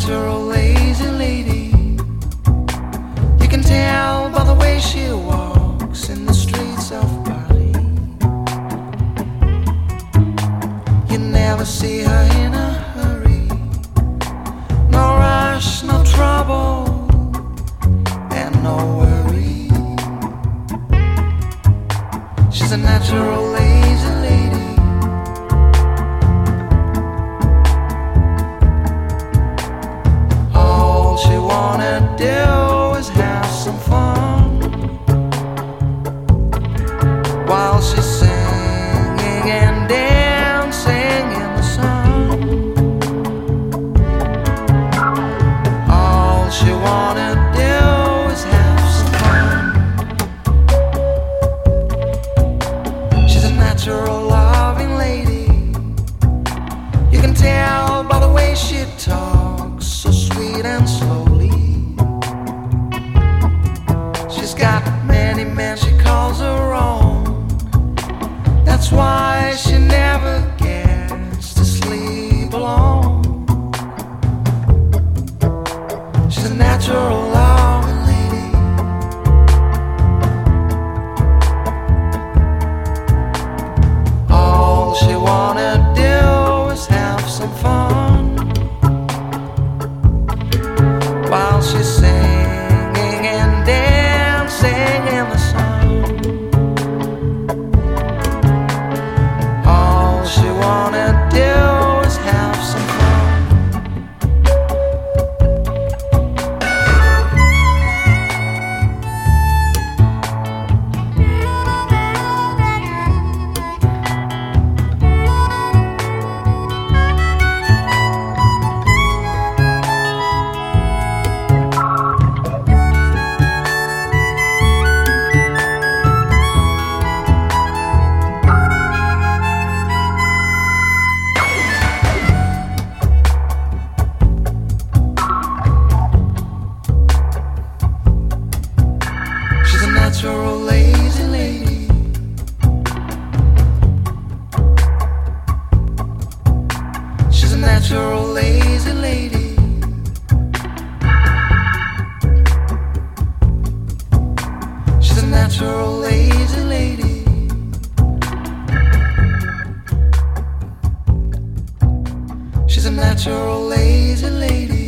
natural lazy lady. You can tell by the way she walks in the streets of Paris. You never see her in a hurry. No rush, no trouble, and no worry. She's a natural lazy lady. All she wanna do is have some fun while she's singing and dancing in the sun. All she wanna do is have some fun. She's a natural loving lady. You can tell by the way she talks, so sweet and slowly. She's got many men she calls her own. That's why she never gets to sleep alone. She's a natural loving lady. All she wanna do is have some fun while she's singing and dancing in the sun. All she wanna do is have some fun. She's a natural lazy lady. She's a natural lazy lady. She's a natural lazy lady. She's a natural lazy lady.